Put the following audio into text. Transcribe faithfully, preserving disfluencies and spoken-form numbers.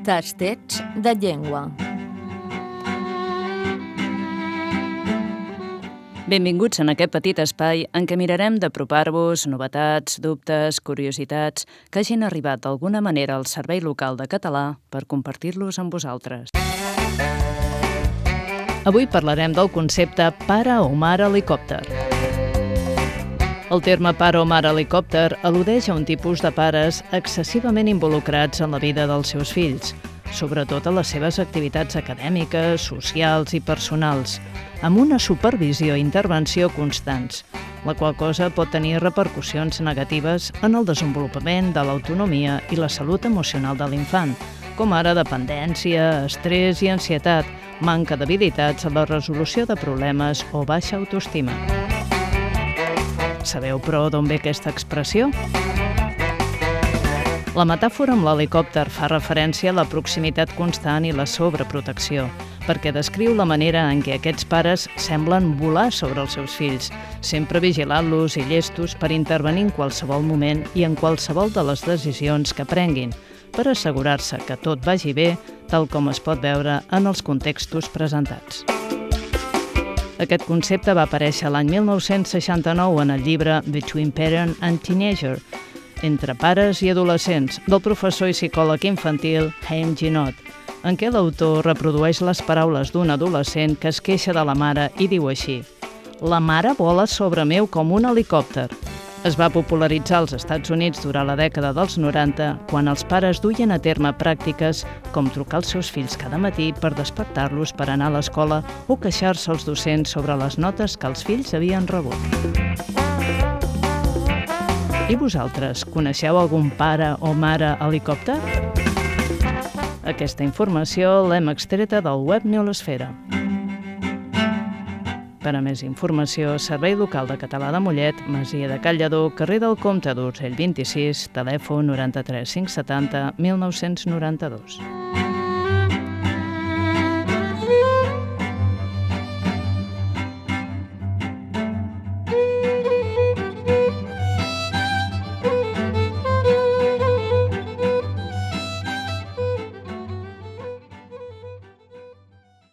Tastets de llengua. Benvinguts en aquest petit espai en què mirarem d'apropar-vos novetats, dubtes, curiositats que hagin arribat d'alguna manera al Servei Local de Català per compartir-los amb vosaltres. Avui parlarem del concepte pare o mare helicòpter. El terme pare o mare helicòpter al·ludeix a un tipus de pares excessivament involucrats en la vida dels seus fills, sobretot a les seves activitats acadèmiques, socials i personals, amb una supervisió i intervenció constants, la qual cosa pot tenir repercussions negatives en el desenvolupament de l'autonomia i la salut emocional de l'infant, com ara dependència, estrès i ansietat, manca d'habilitats en la resolució de problemes o baixa autoestima. Sabeu, però, d'on ve aquesta expressió? La metàfora amb l'helicòpter fa referència a la proximitat constant i la sobreprotecció, perquè descriu la manera en què aquests pares semblen volar sobre els seus fills, sempre vigilant-los i llestos per intervenir en qualsevol moment i en qualsevol de les decisions que prenguin, per assegurar-se que tot vagi bé, tal com es pot veure en els contextos presentats. Aquest concepte va aparèixer l'any mil nou-cents seixanta-nou en el llibre Between Parent and Teenager, Entre pares i adolescents, del professor i psicòleg infantil Haim Ginott, en què l'autor reprodueix les paraules d'un adolescent que es queixa de la mare i diu així: «La mare vola sobre meu com un helicòpter». Es va popularitzar als Estats Units durant la dècada dels noranta, quan els pares duien a terme pràctiques com trucar als seus fills cada matí per despertar-los per anar a l'escola o queixar-se als docents sobre les notes que els fills havien rebut. I vosaltres, coneixeu algun pare o mare helicòpter? Aquesta informació l'hem extreta del web Neolesfera. Per a més informació, Servei Local de Català de Mollet, Masia de Can Lledó, carrer del Comte d'Urgell vint-i-sis, telèfon noranta-tres cinc setanta mil nou-cents noranta-dos.